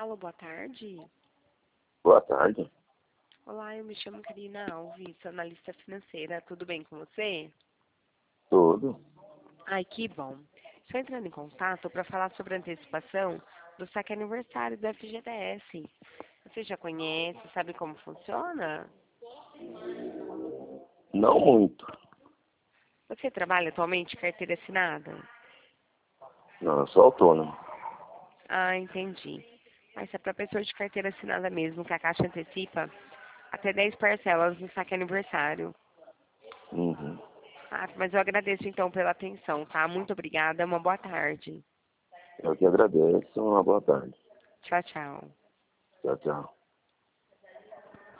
Alô, boa tarde. Boa tarde. Olá, eu me chamo Karina Alves, sou analista financeira. Tudo bem com você? Tudo. Ai, que bom. Estou entrando em contato para falar sobre a antecipação do saque aniversário do FGTS. Você já conhece, sabe como funciona? Não muito. Você trabalha atualmente carteira assinada? Não, eu sou autônomo. Ah, entendi. Mas é para pessoa de carteira assinada mesmo, que a Caixa antecipa até 10 parcelas no saque aniversário. Uhum. Ah, mas eu agradeço então pela atenção, tá? Muito obrigada, uma boa tarde. Eu que agradeço. Uma boa tarde. Tchau, tchau. Tchau, tchau.